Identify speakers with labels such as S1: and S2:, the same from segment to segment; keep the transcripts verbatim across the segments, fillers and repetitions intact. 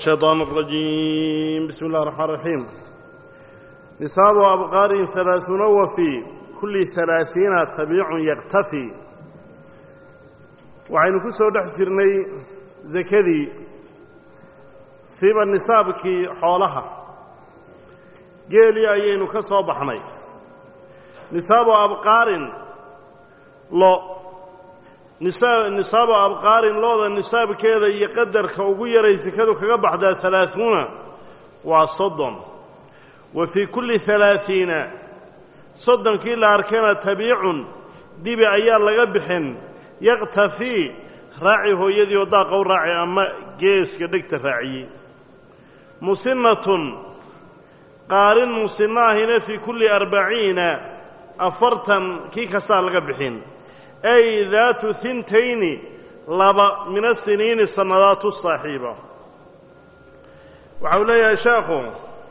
S1: الشيطان الرجيم بسم الله الرحمن الرحيم نصاب أبقار ثلاثون وفي كل ثلاثين تبيع يقتفي وعين كسو دحجرني زكدي سيب النصاب كي حولها قيلي أيين كسو بحني نصاب أبقار لو نصاب أبقار لوضا النصاب كذا يقدر كوغير يسكدو كغبحدا ثلاثون وصدن وفي كل ثلاثين صدن كلا أركان تبيع ديب أيار لغبحن يغتفي راعي هو يدي وضاق راعي أما جيس كدكت راعي مسنة قارن مسنة هنا في كل أربعين أفرتا كي كسار لغبحن أي ذات ثنتين لبا من السنين السنوات الصاحبة وحولي يا شاخو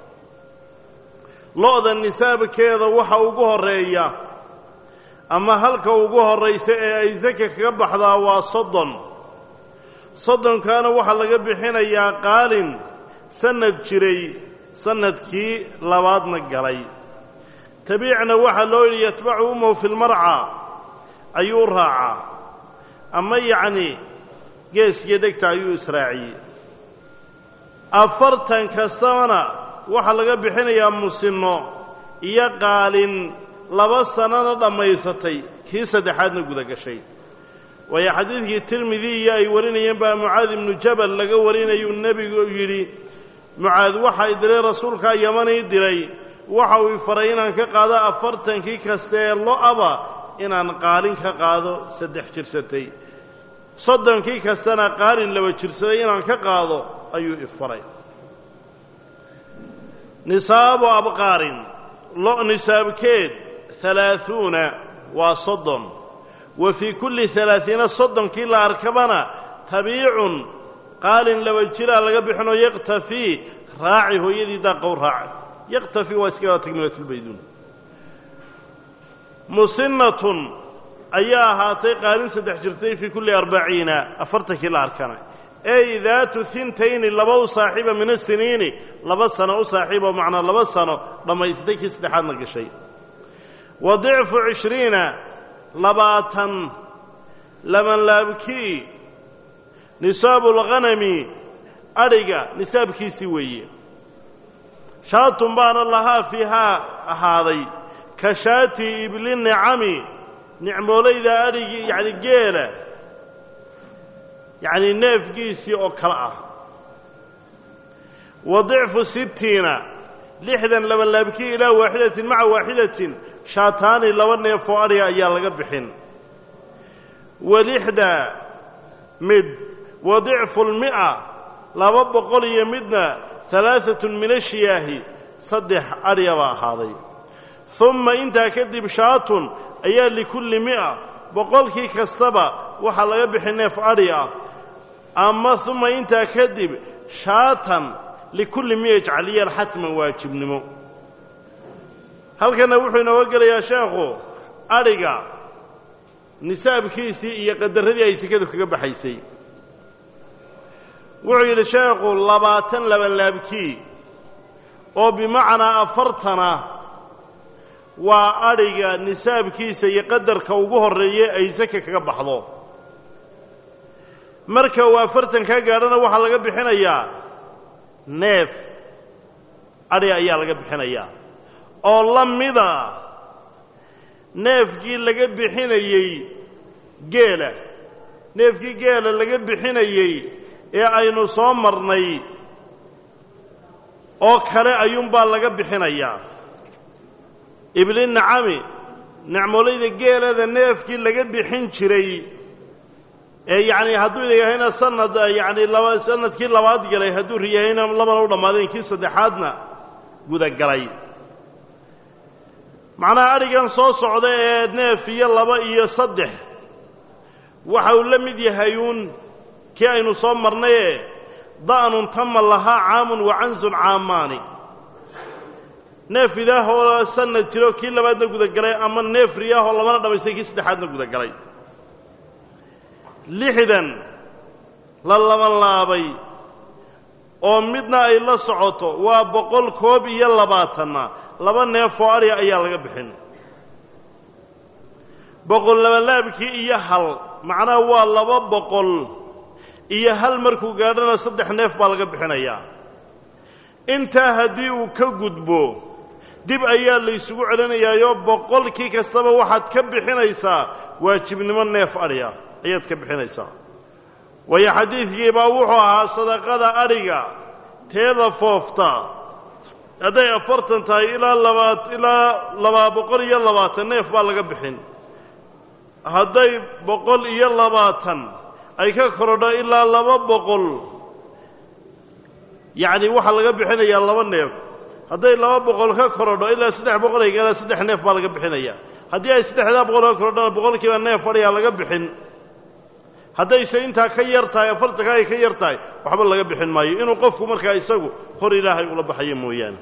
S1: لوضا النساب كذا وحا وقوه الرئية أما هلك وقوه الرئيسة أي زكا كبح ذا وصدن صدن كان وحا لقبحين يا قال سند جري سند كي لباد نقري تبيعنا وحا لولي يتبع أمه في المرعى أيو راعى أما يعني جيس يدك أيو إسراعي أفرتن كستانا وحلقة بحين يا مسنو يا قال لبسنا لما يستي كيس دحادنا قدك شيء ويا حديث الترمذي يا يورين ينبع معاذ بن جبل لقى ورين يو النبي يري معاذ وحا يدري رسولك يمن يدري وحا ويفرينا كقادا أفرتن كي كستي الله أبا inaan qaalin ka qaado saddex jirsatay soddonkii kastana qaalin laba jirsaday inaan ka qaado ayuu ifaray nisaabu abqaarin lo nisaabkeed ثلاثون waa soddon wa fi kulli ثلاثين soddonkii la arkabana tabiicun qaalin laba jira laga bixino yaqtafi raaci hooyadii daaqow raaci yaqtafi waa iska tagmilatul baydun مسنة أيها هاتي قارن سدح جرتي في كل أربعين أفرتك الأركان أي ذات ثنتين لبو صاحبة من السنين لبسنا صاحبة معنى لبسنا لما يستيك استحانك شيء وضعف عشرين لباتا لمن لابكي نساب الغنم أرقى نساب كي سوي شاط بان الله فيها هذي كشاتي إبل نعمي نعمولي ذا أريجي يعني جيلة يعني نيف جيسي أو كرأة وضعف ستين لحدا لما لابكي إلى واحدة مع واحدة شاتان لو نيف أريا أيال قبحين ولحدا مد وضعف المئة لابد قول يمدنا ثلاثة من الشياه صدح أريا وهذه ثم انت كذب شاط ايا لكل مئة بقولك كستبا وحا لغا بخنيف اريا اما ثم انت كذب شاطا لكل مئة جعليا حتما واجب نمو هل كان وحو نوقر يا شيخو اريا نساب كيسي يقدر هذه اي سكدو كغا بخايسي وحو يا شيخو لباتن لبن لابكي او بمعنى افرتنا waa ariga nisaabkiisa iyo qadarka ugu horeeyay ay zaka kaga baxdo marka waa fartan ka gaarana waxa laga bixinayaa neef ari ayaa laga bixinayaa oo lamida neefkii laga bixinayay geela neefkii geela laga bixinayay ee aynu soo marnay oo kale ayuun baa laga bixinayaa إبل النعمي نعمولي جيل هذا النيف كي لقى بحين شري يعني هدو إذا هنا سند يعني لو سند كي لواد جري هدو هي هنا لما لو لما ذي كي صدحاتنا جودا جري معنا أريجان صوص عده نيف يلا بقى يصدح وحول لمدي هيون كي أنو صمرنا ضأن تم لها عام وعنز عاماني neef idaahoo sanad jiro kii labaadna guda galay ama neef riyaahoo labana dhabaystay kii saddexaadna guda galay lixdan la laban laabay oo midna ay la socoto waa boqol koob iyo labaatanna laba neef oo ari ayaa laga bixin boqol labalaabkii iyo hal macnaha waa laba boqol iyo hal markuu gaadhana saddex neef baa laga bixinayaa intaa haddii uu ka gudbo dib ayaa la isugu celinayaayo boqolkii kastaba waxaad ka bixinaysaa waajibnimo neef adhiga ayaad ka bixinaysaa waayo xadiidkii baa wuxuu ahaa sadaqada adhiga teeda foofta hadday afartan tahay ilaa labaad ilaa labaa boqol iyo labaatan neef baa laga bixin hadday boqol iyo labaatan ay ka korodho ilaa laba boqol yacni waxaa laga bixinayaa laba neef hadday laba boqol ka korodho ilaa saddex boqol ay gaadhaan saddex neef baa laga bixinayaa haddii ay saddexdaa boqol ka korodhona boqolkiiba neef adhigaa laga bixin haddayse intaa ka yar tahay afartanka ay ka yar tahay waxba laga bixin maayo inuu qofku markaa isagu hor ilaahay ula baxayo mooyaane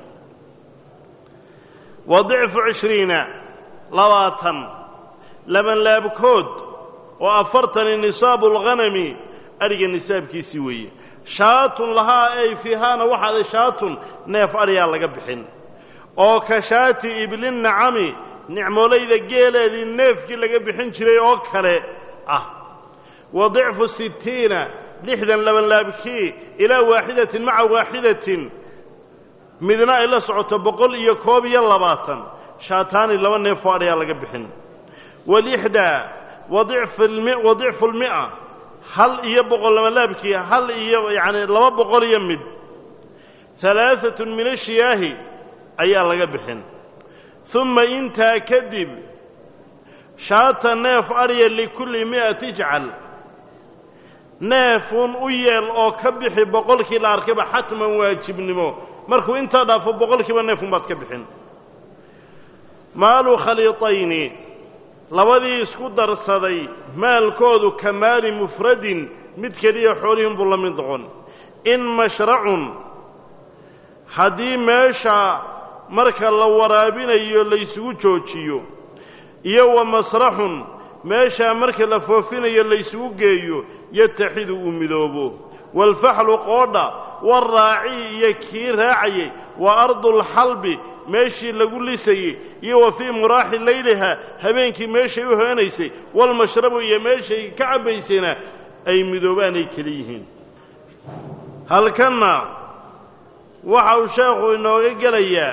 S1: wa dicfu cishriina labaatan laban laabkood oo afartani nisaabu lghanami adhiga nisaabkiisii weeye shaatun lahaa ay fiihaana waxaaday shaatun neef adhigaa laga bixin oo ka shaati iblin nacami nicmoolayda geeleedii neefkii laga bixin jiray oo kale ah wa dicfu sittiina lixdan labanlaabkii ilaa waaxidatin maca waaxidatin midna ay la socoto boqol iyo koob iyo labaatan shaataani laba neefoo adhigaa laga bixin walixdaa wa dicfu lmi'a hal iyo boqol labanlaabkii hal iyo yacni laba boqol iyo mid halaaatun min ashiyaahi ayaa laga bixin uma intaa kadib shaata neef adhiya likulli mi'ati ijcal neefun u yeel oo ka bixi boqolkii la arkayba xatman waajibnimo markuu intaa dhaafo boqolkiiba neefun baad ka bixin maalu khaliitayni labadii isku darsaday maalkoodu ka maali mufradin mid keliya xoolihin buu la mid noqon in mashracun haddii meesha marka la waraabinayo laysugu joojiyo iyo wa masraxun meeshaa marka la foofinayo laysugu geeyo yataxidu uu midoobo waalfaxlu qoodha waaraaci iyo kii raacayay wa ardulxalbi meeshii lagu lisayey iyo wa fii muraaxi layliha habeenkii meeshay u heenaysay walmashrabu iyo meeshay ka cabbaysayna ay midoobaan ay keli yihiin halkanna waxa uu sheekhu inooga gelayaa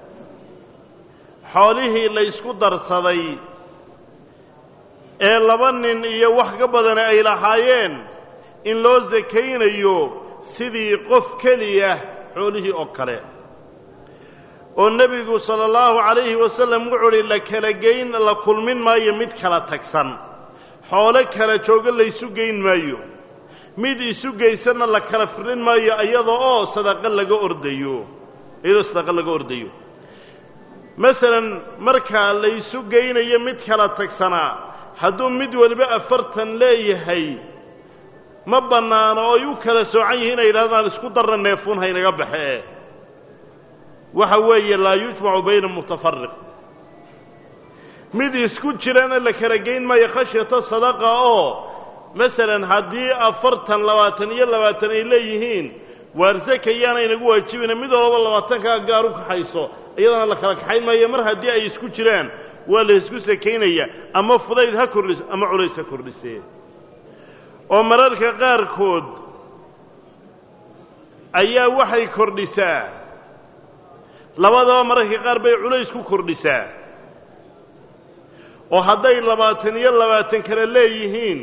S1: xoolihii la ysku darsaday ee laba nin iyo wax ka badana ay lahaayeen in loo sakaynayo sidii qof keliya xoolihii oo kale oo nebigu sala allahu calayhi wasallam wuxuu uhi la kala geyn la kulmin maayo mid kala tagsan xoolo kala jooga laysu geyn maayo mid isu geysanna la kala firin maayo iyada oo sadaqo laga ordayo iyadoo sadaqo laga ordayo masalan markaa laysu geynayo mid kala tagsanaa hadduu mid waliba afartan leeyahay ma bannaano oo ay u kala soocan yihiin inay yidhahdaan isku darna neefuun haynaga baxee waxa weeye laa yujmacu bayna mutafariq mid isku jirana la kala geyn maayo khashyata sadaqa oo masalan haddii afartan labaatan iyo labaatan ay leeyihiin waarsakayaana inagu waajibina mid walba labaatankaa gaar u kaxayso iyadana la kala kaxayn maayo mar haddii ay isku jiraan waa la isku sakaynaya ama fudayd ha kordhiso ama culays ha kordhisee oo mararka qaarkood ayaa waxay kordhisaa labadaba mararka qaar bay culays ku kordhisaa oo hadday labaatan iyo labaatan kale leeyihiin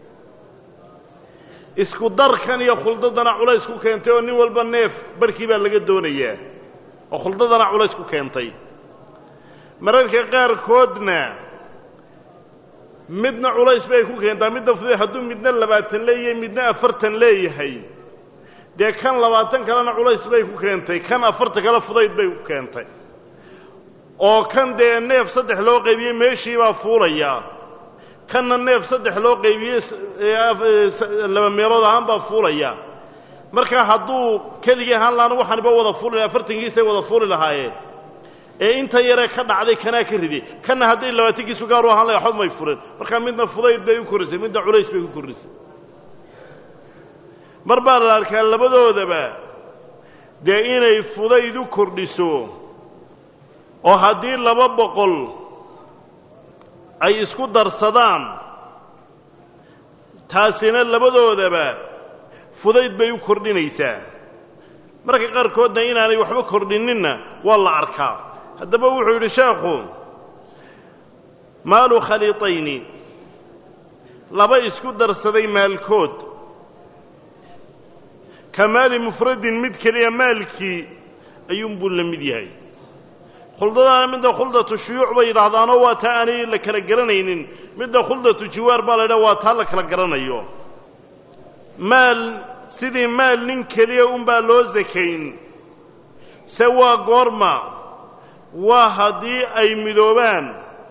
S1: isku darkan iyo khuldadana culays ku keentay oo nin walba neef barkii baa laga doonayaa oo khuldadana culays ku keentay mararka qaarkoodna midna culays bay ku keentaa midna fuday hadduu midna labaatan leeyahay midna afartan leeyahay dee kan labaatan kalena culays bay ku keentay kan afartan kale fudayd bay ku keentay oo kan dee neef saddex loo qaybiyey meeshii baa fuulayaa kanna neef saddex loo qaybiyey laba meelood ahaan baa fuulaya marka hadduu keligii ahaan laana waxaaniba wada fuuli afartankiisay wada fuuli lahaayeen ee inta yaree ka dhacday kanaa ka riday kanna hadday labaatankiisu gaar u ahaan lahay waxba may furin markaa midna fudayd bay u korrisay midna culays bay ku korrisay mar baa la arkaa labadoodaba dee inay fudayd u kordhiso oo haddii laba boqol ay isku darsadaan taasina labadoodaba fudayd bay u kordhinaysaa marka qaarkoodna inaanay waxba kordhinninna waa la arkaa haddaba wuxuu yidhi sheekhu maalu khaliitayni laba isku darsaday maalkood ka maali mufradin mid keliya maalkii ayuunbuu la mid yahay khuldadaana midda khuldatu shuyuuc bay yidhaahdaanoo waa taa aanay la kala garanaynin midda khuldatu jiwaar baa la yidhaha waa taa la kala garanayo maal sidii maal nin keliya unbaa loo sakayn se waa goorma waa haddii ay midoobaan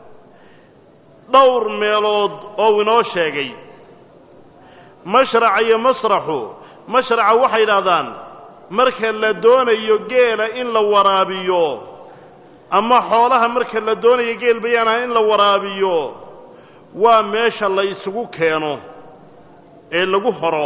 S1: dhowr meelood oo inoo sheegay mashraca iyo masraxu mashraca waxay yidhahdaan marka la doonayo geela in la waraabiyo ama xoolaha marka la doonayo geel bayaanaha in la waraabiyo waa meesha la isugu keeno ee lagu horo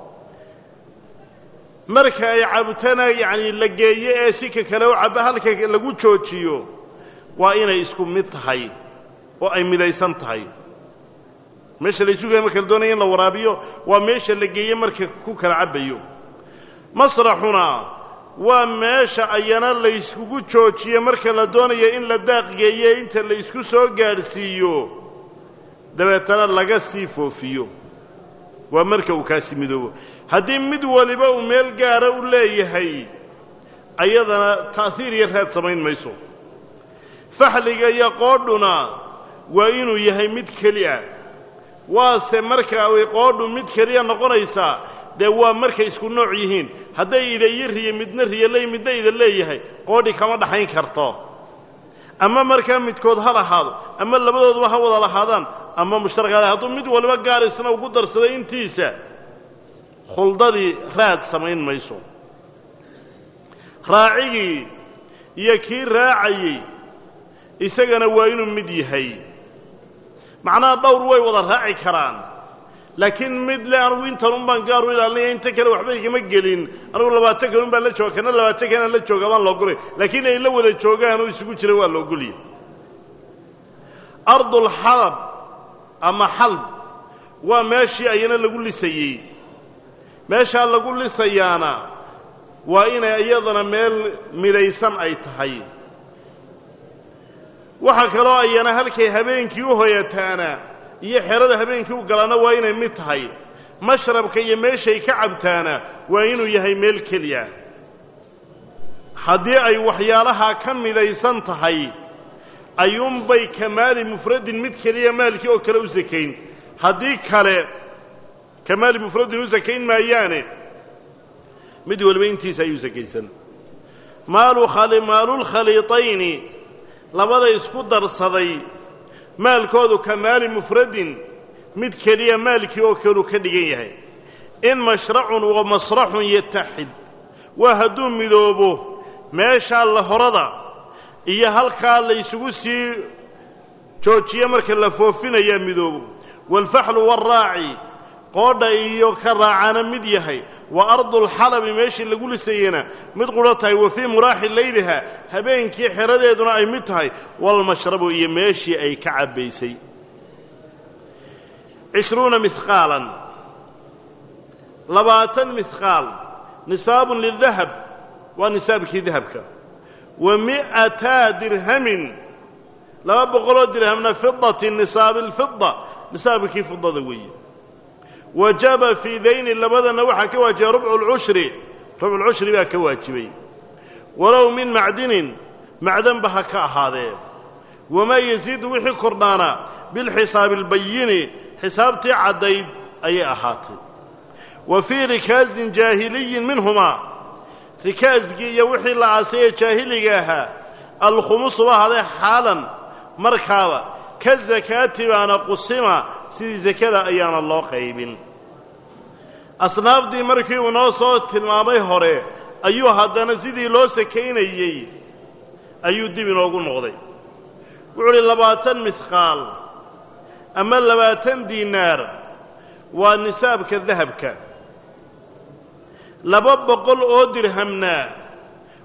S1: marka ay cabtana yacni la geeyo ee sika kale u cabba halka lagu joojiyo waa inay isku mid tahay oo ay midaysan tahay meesha la isugu marka la doonayo in la waraabiyo waa meesha la geeyo marka ku kala cabbayo masraxuna waa meesha ayana la iskugu joojiyo marka la doonayo in la daaq geeyo inta la isku soo gaadhsiiyo dabeetana laga sii foofiyo waa marka uu kaasi midoobo haddii mid waliba uu meel gaara u leeyahay ayadana ta'hiir iyo raad samayn mayso faxliga iyo qoodhuna waa inuu yahay mid keliya waase marka ay qoodhu mid keliya noqonaysaa dee waa markay isku nooc yihiin hadday ida iyo riyo midna riyo ley midna ida leeyahay qoodhi kama dhaxayn karto ama markaa midkood ha lahaado ama labadooduba ha wada lahaadaan ama mushtaraka hadduu mid waliba gaar isna ugu darsaday intiisa khuldadii raad samayn mayso raacigii iyo kii raacayey isagana waa inuu mid yahay macnaha dhowr way wada raaci karaan laakiin mid le anugu intan un baan gaar u ilaalinaya inta kale waxba igama gelin anugu labaatan kan un baan la jooga kana labaatan kanaan la jooga baan loogolay laakiin ay la wada joogaan oo isugu jira waa loogolya ardulxalab ama xalb waa meeshii ayana lagu lisayey meeshaa lagu lisayaana waa inay iyadana meel midaysan ay tahay waxa kaloo ayana halkay habeenkii u hoyataana iyo xerada habeenkii u galaana waa inay mid tahay mashrabka iyo meeshay ka cabtaana waa inuu yahay meel keliya haddii ay waxyaalahaa ka midaysan tahay ayuunbay ka maali mufradin mid keliya maalkii oo kale u sakayn haddii kale ka maali mufradin u sakayn maayaane mid waliba intiisa ayuu sakaysan maalu khali maalulkhaliitayni labada isku darsaday maalkoodu ka maali mufradin mid keliya maalkii oo kaleu ka dhigan yahay in mashracun wa masraxun yataxid waa hadduu midoobo meeshaa la horada iyo halkaa la isugu sii joojiyo marka la foofinayaa midoobo waalfaxlu waalraaci qoodha iyo ka raacana mid yahay wa ardulxalabi meeshii lagu lisayena mid qudho tahay wa fii muraaxi layliha habeenkii xeradeeduna ay mid tahay walmashrabu iyo meeshii ay ka cabbaysay cishruuna mihqaalan labaatan mihqaal nisaabun lidahab waa nisaabkii dahabka wa mi'ataa dirhamin laba boqoloo dirhamna fidatin nisaabi alfida nisaabkii fidada weeye wajaba fii dayni labadana waxaa ka waajibay rubcu lcushri rubculcushri baa ka waajibay walow min macdinin macdanba ha ka ahaadee wamaa yasiidu wixii kordhaana bilxisaabi albayini xisaabtii caddayd ayay ahaatay wa fii rikaasin jaahiliyin minhumaa rikaasgii iyo wixii la aasayee jaahiliga ahaa alkhumusu ba ahaaday xaalan markaaba ka sakaati baana qusima sidii sakada ayaana loo qaybin asnaafdii markii uu noo soo tilmaamay hore ayuu haddana sidii loo sakaynayey ayuu dib inoogu noqday wuxuu uhi labaatan mihqaal ama labaatan diinaar waa nisaabka dahabka laba boqol oo dirhamna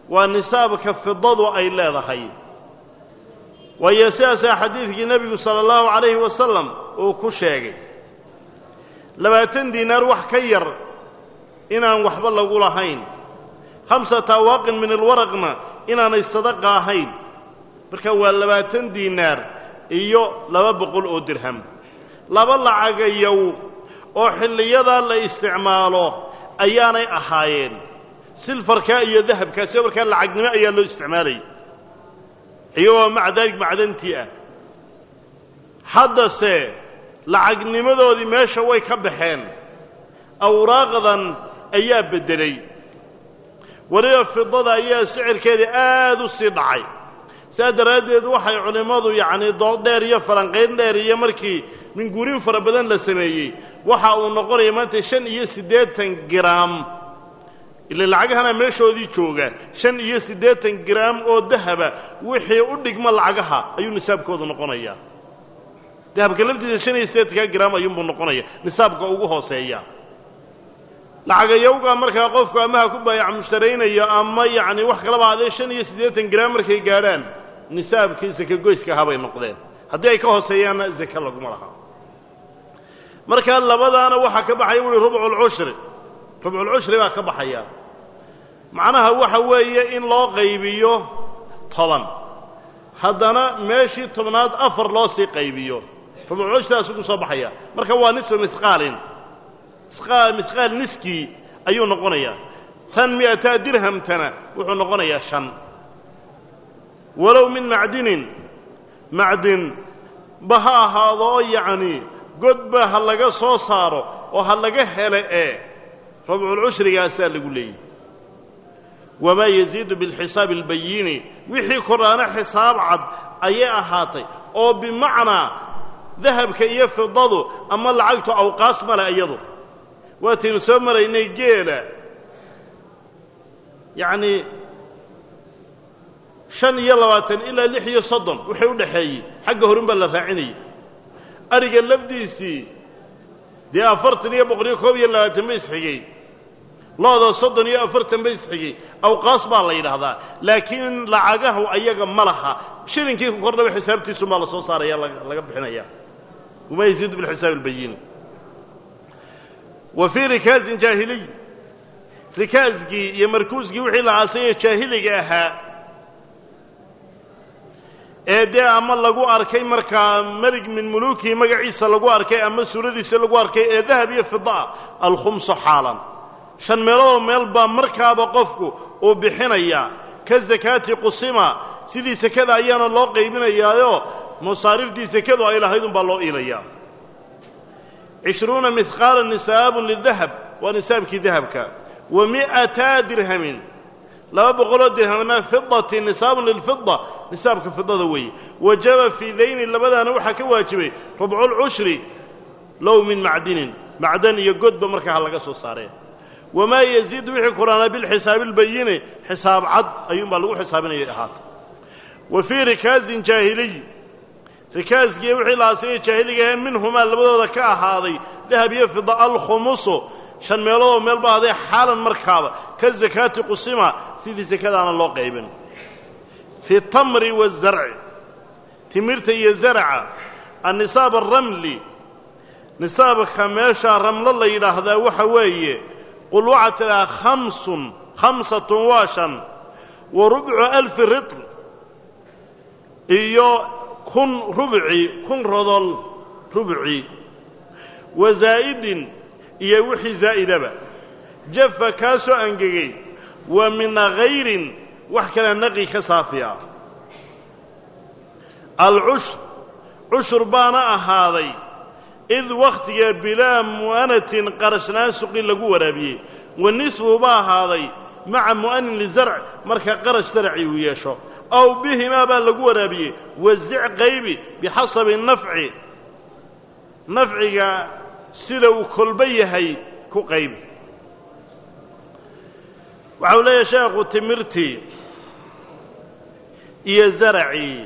S1: ونسابك في الضضو أي لا ذخي ويساس حديث النبي صلى الله عليه وسلم وكشاقي لباتن دينار وحكير إنا وحب الله قولهين خمسة أواق من الورقنا إنا نصدقها هين بركوا لباتن دينار إيو لما بقول أو درهم لما الله عقيو أو حليضا لاستعماله أياني أحايين سلفر كاي ذهب كاسيبر كان العقنماء أيان له استعمالي أيوة مع ذلك معدنتي حدث لعقنماء ذو ما شوي كبحين أو راغضا أياب بدري وريا في الضوء أيها سعر كذا آذو الصدعي سادر هذه وحي علماء يعني ضوء دارية فرنقين دارية مركي من قرين فربدان لسميي وحا ونقر يمانت شن إيه سديتن جرام اللي لعقها ميشو دي تشوغا شن إيه سديتن جرام أو ذهب وحي أدق ما لعقها أيو نساب كوضو نقونيا ذهب كلمتي شن إيه سديتن جرام أيو نقونيا نساب كوضو سيئا لعق يوغا مركا قفك أمها كبا يعم مشترين يا أما يعني وحك ربع هذا شن إيه سديتن جرام مركي قاران نساب كيسا كقويس كهابي نقدين هدي كوه سيئانا ذكر لكم مرها marka labadaana waxa ka baxay wali rubul ushri rubul ushri baa ka baxaya macnaha waxa weeye in loo qaybiyo toban hadana meeshii tobnaad afar loo sii qaybiyo rubul ushri asugu soo baxaya marka waa nisfu mithqaalin isqaal mithqaal niski ayuu noqonaya tan mi'ata dirham tana wuxuu noqonayaa shan walaw min ma'dinin ma'din baha hado yani قد به هلقا سو صارو وهلقا هلئه ربع العشر ياسال لقولي وما يزيد بالحساب البيين وحي قرآن حساب عد أي أحاطي أو بمعنى ذهب كي يفضضو أما لعقته أو قاسم لا أيضو واتي نسمر إني جيلة يعني شن يلواتن إلا لحي صدن وحي ودحي حقه رنبا لفاعني أرجع لفديسي دي أفرتني يا بقري كوبي لا تمسحي لا ده صدني يا أفرت تمسحي أو قاصب الله إلى هذا لكن لعجه أيجا ملخا شيرين كيف قرنا بحسابتي ثم الله صار يلا لقب حنايا وما يزيد بالحساب البين وفي ركاز جاهلي ركاز جي يمركوز جي وحي العاصية جاهلي جاها eedee ama lagu arkay markaa marig min muluki magaciisa lagu arkay ama suuradiisa lagu arkay ee dahab iyo fida al khums halan shan meelood meel ba markaaba qofku oo bixinaya ka zakati qusima sidii sakada ayana loo qaybinayaayo musaariftii sakadu ay lahaydun baa loo iilaya عشرون مثقال نساب للذهب ونسابك ذهبك ومئة درهم لا بقول درهمنا فضة نساب للفضة نسابك فضة ذوي وجب في ذين اللي بدأ نوحا كواجبه ربع العشر لو من معدن معدن يقود بمركة على قصة صارين وما يزيد وحي قرآن بالحساب البيني حساب عد أيوم بلغو حسابنا يحاط وفي ركاز جاهلي ركاز جيوحي لاسي جاهلي منهما اللي بدأ ذكاء هذه ذهب يفض الخمس شان ميلو ميل بعضي حالا مركابة كالزكاة قسمة سيدي زكاة عن الله قيبا في التمر والزرع تمرت يزرع النصاب الرملي نصاب خماشة رمل الله إلى هذا وحوي قل وعتلا خمس خمسة واشا وربع ألف رطل إيو كن ربعي كن رضل ربعي وزائد إيو وحي زائد با جف كاسو أنجي ومن غير وحكنا نقي كصافيا العشر عشر بانا هذي إذ وقت بلا مؤنة قرشنا سقي لقو ورابيه والنصف با هذي مع مؤن للزرع مركا قرش زرعي ويشو أو به ما بان لقو ورابيه والزع غيبي بحسب النفع نفعك سلو كلبيهي كو قيب وعولي شيخ تمرتي إيا زرعي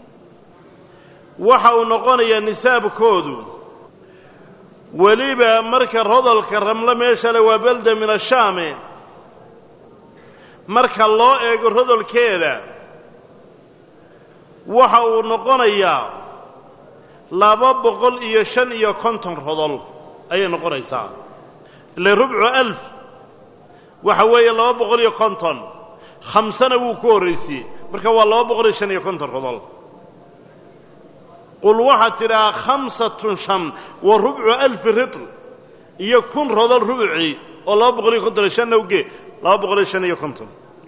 S1: وحاو نقوني النساب كودو وليبا مركا رضل كالرملة ميشا وبلدة من الشام marka loo eego rodolkeeda waxa uu noqonayaa laba boqol iyo shan iyo konton rodol ayay noqonaysaa ile rubcu alf waxa weeye laba boqol iyo konton khamsana wuu ku horraysiyey marka waa laba boqol iyo shan iyo konton rodol qul waxaad tidhaha khamsatun shan wa rubcu alfi ritl iyo kun rodol rubucii oo laba boqol iyo konton iyo shanna uge laba boqol iyo shan iyo konton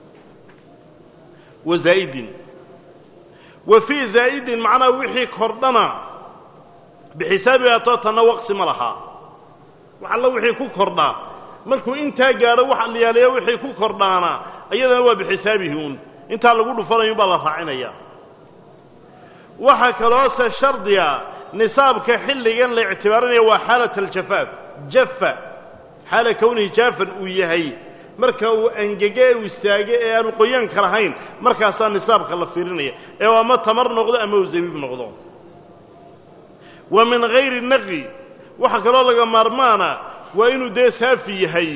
S1: wa zaa'idin wa fii zaa'idin macnaha wixii kordhana bixisaabi atoo tanna waqsi ma lahaa wax alla wixii ku kordhaa markuu intaa gaadho wax liyaaleeya wixii ku kordhaana iyadana waa bixisaabihi uun intaa lagu dhufanayo baa la raacinaya waxaa kaloose shardiga nisaabka xilligan la ictibaarinaya waa xaalat aljafaaf jafa xaala kownihi jaafan uu yahay marka uu angege u istaage ee aanu qoyaanka lahayn markaasaa nisaabka la fiirinaya ee ama tamar noqdo ama uu zabiib noqdo wa min hayri naqi waxa kaloo laga maarmaana waa inuu dee saafi yahay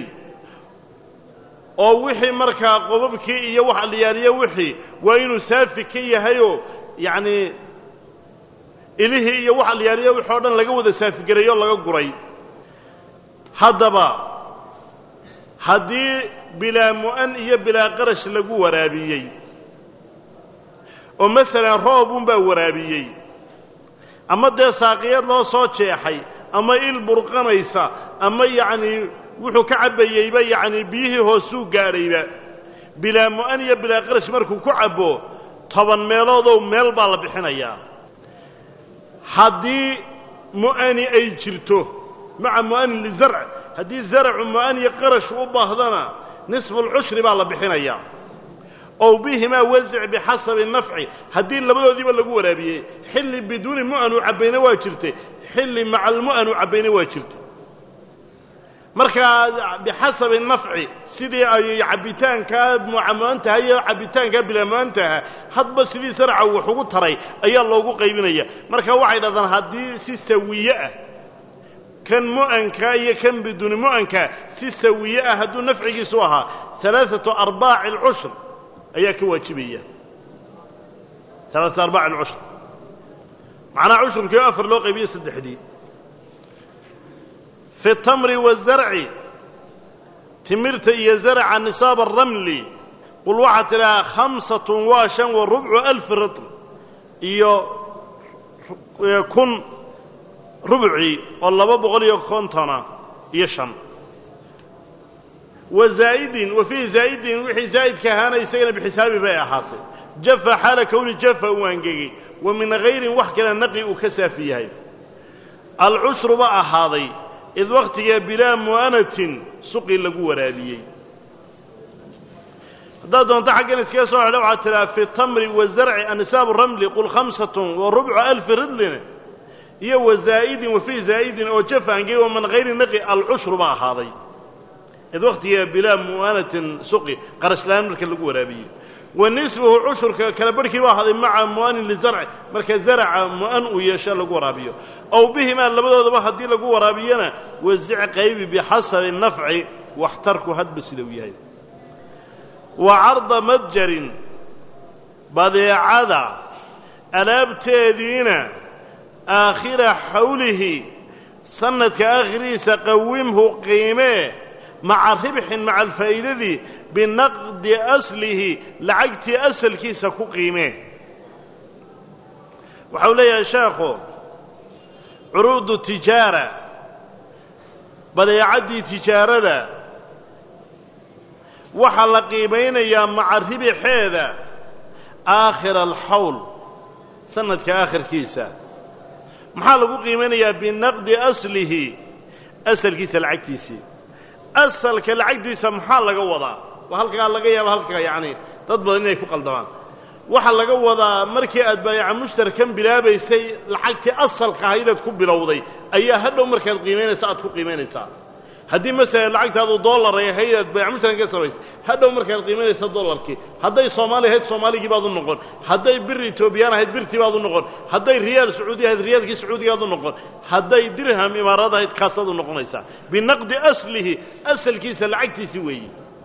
S1: oo wixii markaa qobabkii iyo wax liyaaliyo wixii waa inuu saafi ka yahayoo yacnii ilihii iyo wax liyaaliyo wixii oo dhan laga wada saafigareeyoo laga guray haddaba haddii bilaa mu'an iyo bilaa qarash lagu waraabiyey oo masalan roob unbaa waraabiyey ama dee saaqiyad loo soo jeexay ama il burqanaysa ama yacnii wuxuu ka cabbayeyba yacnii biyihii hoosuu gaadhayba bilaa mu'an iyo bilaa qarash markuu ku cabbo toban meeloodow meel baa la bixinayaa haddii mu'ani ay jirto maca mu'anin lizarc haddii zaracu mu'an iyo qarash u baahdana nisfu lcushri baa la bixinayaa ow bihimaa wasic bixasabi nafci haddii labadoodiiba lagu waraabiyey xilli biduuni mu'an uu cabbayna waa jirtay xilli maca almu'an uu cabbayna waa jirtay markaa bixasabi nafci sidii ay cabbitaankaa mu'an-taha iyo cabbitaankaa bilaa mu'antaha hadba sidii sarca wax ugu taray ayaa loogu qaybinaya marka waxay dhahdaan haddii si sawiye ah kan mu'ankaa iyo kan biduuni mu'ankaa si sawiye ah hadduu nafcigiisu ahaa alaaatu arbaaci alcushr ayaa ka waajibaya alaaatu arbaaci alcushr macnaha cushrkii afar loo qaybiye saddexdii fi اtamri wالzarci timirta iyo zarca nisaab الramli qul waxaad tidhahaa khamsatun waa shan wa rubcu alfi ritl iyo kun rubcii oo laba boqol iyo kontona iyo shan wa zaa'idin wa fii zaa'idin wixii zaa'idka ahaana isagana bixisaabi bay ahaatay jafa xaala kowni jafa uu angegey wa min hayrin wax kale naqi uu ka saafi yahay alcushru ba ahaaday id wakhtigaa bilaa mu'anatin suqi lagu waraabiyey haddaad doonto xaggan iskaga soo xidha waxaad tidhaha fi tamri wazarci anisaabu ramli qul khamsatun wa rubcu alfi ridlin iyo wa zaa'idin wa fii zaa'idin oo jafa angegey wa min hayri naqi alcushru ba ahaaday id wakhtigaa bilaa mu'anatin suqi qarashlaan marka lagu waraabiyey wa nisfuhu cushurka kala barhkii baa ahaaday maca mu'anin lizarci marka zaraca mu'an uu yeesho lagu waraabiyo ow bihimaa labadoodaba haddii lagu waraabiyana wasic qaybi bixasabi nafci waxtarku hadba sida uu yahay wa carda madjarin badeecada alaabteediina aakhira xawlihi sanadka aakhiriisa qawimhu qiimee maca ribxin maca alfaa'idadii binaqdi aslihi lacagtii asalkiisa ku qiimee waxau leeyahay sheekhu curuudu tijaara badeecaddii tijaarada waxaa la qiimaynayaa maca ribixeeda aakhira alxawl sanadka aakhirkiisa maxaa lagu qiimaynayaa binaqdi aslihi asalkiisa lacagtiisii asalka lacagtiisa maxaa laga wadaa waa halkaa laga yaaba halkaa yacni dad badan inay ku qaldamaan waxaa laga wadaa markii aad baayaca mushtarkan bilaabaysay lacagtii asalka ahaydaad ku bilowday ayaa hadhow markaad qiimaynaysa aad ku qiimaynaysaa haddii masalan lacagtaadu dollar ay ahayd aad baayaca mushtarkan ka samaysay hadhow markaad qiimaynaysa dollarkii hadday soomaali ahayd soomaaligii baad u noqon hadday bir etoobiyaan ahayd birtii baad u noqon hadday riyaal sacuudi ahayd riyaalkii sacuudigaad u noqon hadday dirham imaaraad ahayd kaasaad u noqonaysaa binaqdi aslihi asalkiisa lacagtiisii weeyi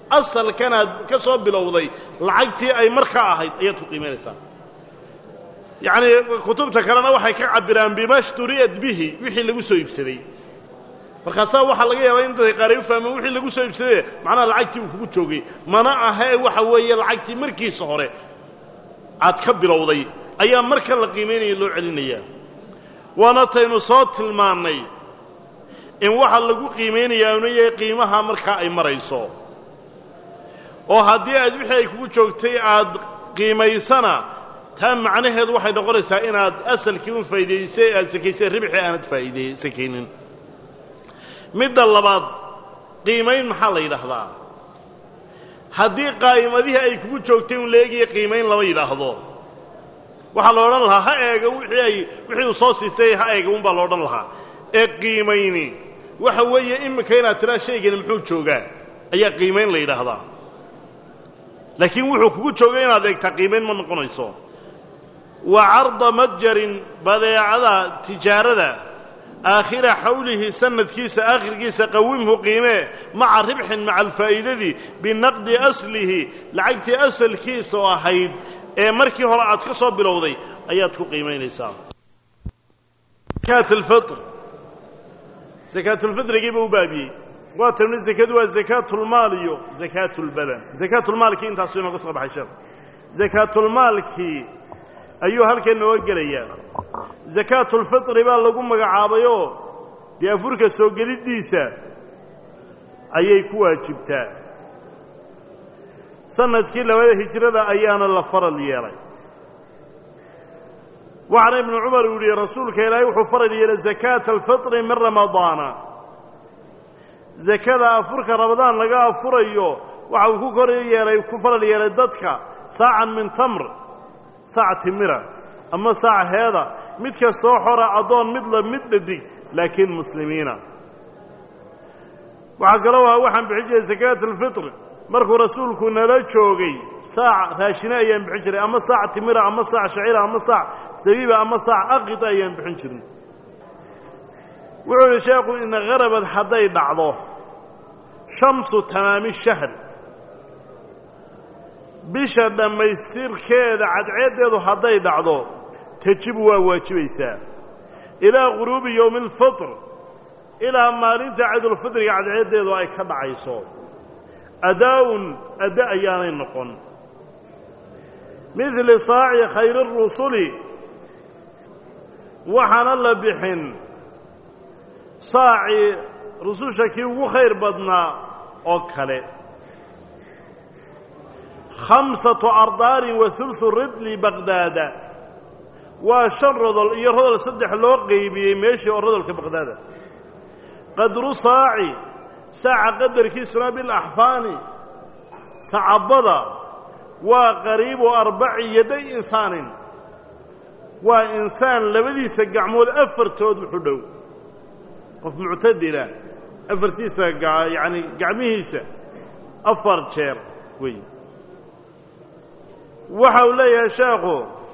S1: asalkanaad ka soo bilowday lacagtii ay markaa ahayd ayaad ku qiimaynaysaa yacni kutubta kalena waxay ka cabiraan bima shturiyat bihi wixii lagu soo iibsaday markaasaa waxaa laga yaabaa in dadka qaar ay u fahmaan wixii lagu soo iibsadee macnaha lacagtii uu kugu joogay mana ahee waxa weeye lacagtii markiisa hore aad ka bilowday ayaa marka la qiimaynaya loo celinayaa waana taynu soo tilmaannay in waxa lagu qiimaynayaa unu yahay qiimaha markaa ay marayso oo haddii aad wixii ay kugu joogtay aad qiimaysana taa macnaheedu waxay noqonaysaa inaad asalkii un faa'iidaysay aad sakaysay ribxii aanad faa'iidaysakaynin midda labaad qiimayn maxaa la yidhaahdaa haddii qaa'imadihii ay kugu joogtay un leegiya qiimayn lama yidhaahdo waxaa la odhan lahaa ha eega wixii ay wixii uu soo siistay ha eega un baa la odhan lahaa ee qiimayni waxa weeye iminka inaad tiraa shaygani muxuu joogaa ayaa qiimayn la yidhaahdaa laakiin wuxuu kugu joogay inaad eegtaa qiimayn ma noqonayso wa carda matjarin badeecada tijaarada aakhira xawlihi sanadkiisa aakhirkiisa qawimhu qiimee maca ribxin maca alfaa'idadii binaqdi aslihi lacagtii asalkiisa oo ahayd ee markii hore aad ka soo bilowday ayaad ku qiimaynaysaa zakaat alfitr zakaatulfitrigiiba u baabiyey waa tamni zakadu waa zakaatulmaal iyo zakaatulbadan zakaatulmaalkii intaasuu inooga soo baxay sheekh zakaatulmaalkii ayuu halkan nooga gelayaa zakaatulfitri baa lagu magacaabayoo dee afurka soo geliddiisa ayay ku waajibtaa sanadkii labada hijrada ayaana la faral yeelay waxaana ibnu cumar uu yihi rasuulka ilaahay wuxuu faral yeelay zakaata alfitri min ramadaana zakada afurka ramadaan laga afurayo waxa uu ku kor yeelay ku faral yeelay dadka saacan min tamr saac timira ama saac heeda mid kastoo xora addoon mid la mid dhadig laakiin muslimiina waxaa kaloo ah waxaan bixin jiray zakaat alfitr markuu rasuulku nala joogay saac raashine ayaan bixin jiray ama saac timira ama saac shacira ama saac sabiiba ama saac aqita ayaan bixin jirin wuxuu yihi sheekhu in harabad hadday dhacdo shamsu tamaami shahr bisha dhammaystirkeeda cadceeddeedu hadday dhacdo tajibu waa waajibaysaa ilaa guruubi yowmi alfitr ilaa maalinta ciidulfitriga cadceeddeedu ay ka dhacayso adaa-un adda ayaanay noqon midli saaci khayri rusuli waxaana la bixin saacii rususha kii ugu khayr badnaa oo kale khamsatu ardaarin wa hulhu ridli baqdaada waa shan rodol iyo rodol saddex loo qeybiyey meeshii oo rodolka baqdaada qadru saaci saaca qadarkiisuna bilaxfaani sacabada waa qariibu arbaci yaday insaanin waa insaan labadiisa gacmood afartood wuxu dhow qof muctadila afartiisa yacani gacmihiisa afar jeer wey waxa uu leeyahay sheekhu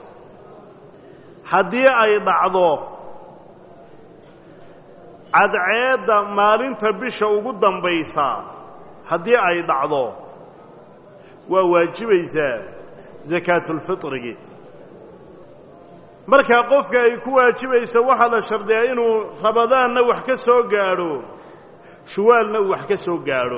S1: haddii ay dhacdo cadceedda maalinta bisha ugu dambaysa haddii ay dhacdo waa waajibaysaa zakaatulfitrigi markaa qofka ay ku waajibaysa waxaa la shardiyaa inuu ramadaanna wax ka soo gaadho shuwaalna uu wax ka soo gaadho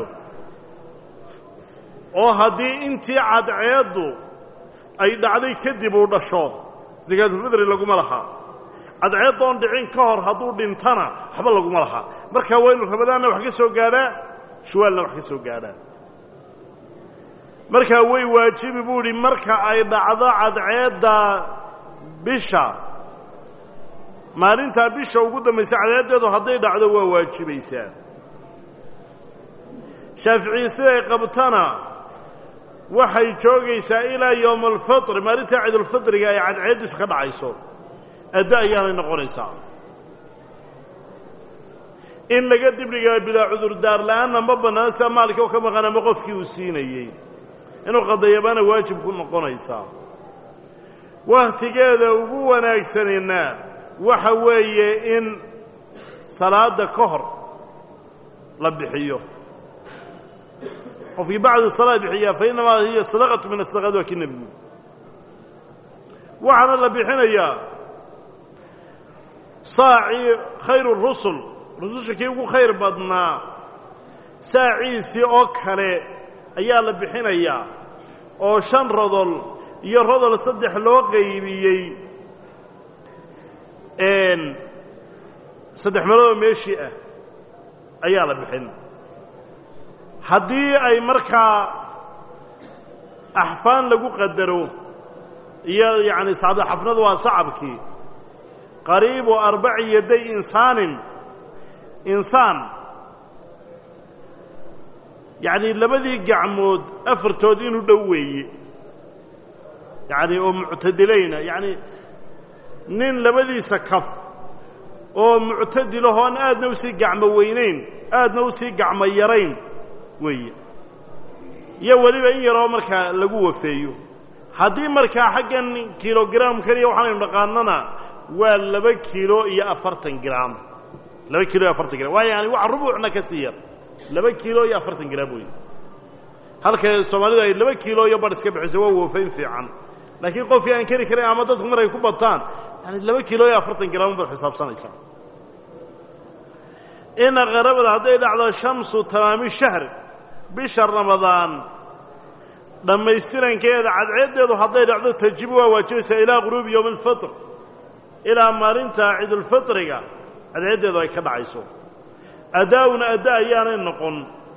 S1: oo haddii intii cadceeddu ay dhacday kadib uu dhasho zakaatulfitri laguma laha cadceeddoon dhicin ka hor hadduu dhintana waxba laguma laha markaa waa inuu ramadaanna wax ka soo gaadhaa shuwaalna wax ka soo gaadhaa markaa way waajibi buu idhi marka ay dhacdo cadceedda bisha maalintaa bisha ugu dambaysa cadceeddeedu hadday dhacdo waa waajibaysaa shaaficiyi siday qabtana waxay joogaysaa ilaa yowma alfitri maalintaa ciidulfitriga ay cadceeddiisu ka dhacayso adda ayaanay noqonaysaa in laga dibdhigaa bilaa cudurdaar la-aanna ma bannaan sia maalkii oo ka maqan ama qofkii uu siinayey inuu qadayabaana waajib ku noqonaysaa wakhtigeeda ugu wanaagsanina waxa weeye in salaadda ka hor la bixiyo وفي بعد الصلاة بحياة فإنما هي صدقة من الصدقات وكي النبي وعن الله بحنيا صاعي خير الرسل رسول كيف خير بدنا ساعي سي أوكري أيا الله بحنيا أو شن رضل يرضل صدح لو قيبيي إن صدح ملو ميشيئة أيا الله بحن haddii ay markaa axfaan lagu qadaro iyo yacni sacab xafnadu waa sacabkii qariibu arbaci yaday insaanin insaan yacni labadii gacmood afartood inuu dhow weeye yacni oo muctadilayna yacni nin labadiisa kaf oo muctadilahoon aadna usii gacmo weynayn aadna usii gacmo yarayn weeye iyo weliba in yaroo markaa lagu wafeeyo haddii markaa xaggan kilogram kaliya waxaanaynu dhaqaanana waa laba kiilo iyo afartan gram laba kiilo iyo afartan gram waa yani wax rubuucna ka sii yar laba kiilo iyo afartan gram weeye halka soomaalidu ay laba kiilo iyo badh iska bixiso waa wafayn fiican laakiin qofkii aan kari karin ama dadku mar ay ku bataan yani laba kiilo iyo afartan gram baad xisaabsanaysaa ina qarabada hadday dhacdo shamsu tamaami shahr bisha ramadaan dhammaystirankeeda cadceeddeedu hadday dhacdo tajibu waa waajibaysaa ilaa quruubi yowmi alfitr ilaa maalinta ciidulfitriga cadceeddeedu ay ka dhacayso adaa'una adda ayaanay noqon